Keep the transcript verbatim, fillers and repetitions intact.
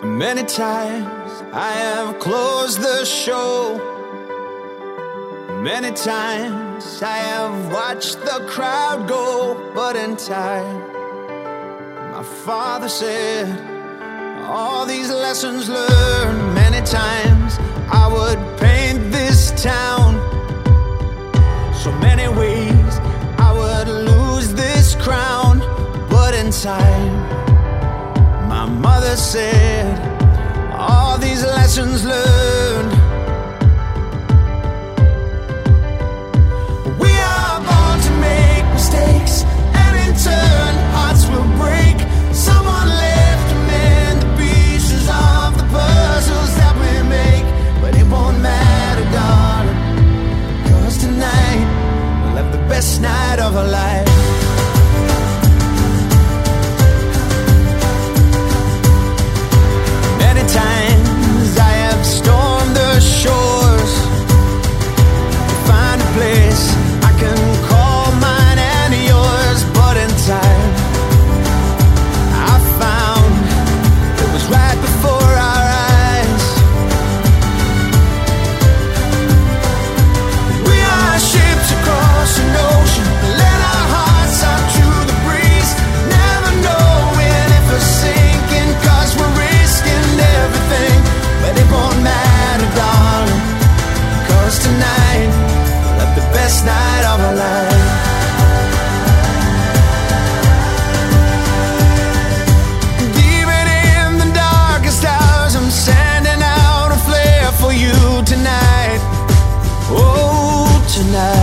Many times I have closed the show. Many times I have watched the crowd go. But in time, my father said, all these lessons learned. Many times I would paint this town so many ways I would lose this crown. But in time, my mother said, all these lessons learned. We are born to make mistakes, and in turn hearts will break. Someone left to mend the pieces of the puzzles that we make. But it won't matter, darling, 'cause tonight we'll have the best night of our life. Many times I have stormed the shores to find a place I can call mine and yours. But in time I found it was right before our eyes. We are ships across an ocean, let our hearts out to the breeze, never knowing if we're sinking, 'cause we're risking everything. But it won't matter, darling, 'cause tonight we'll have the best night of our life. Even in the darkest hours, I'm sending out a flare for you tonight. Oh, tonight.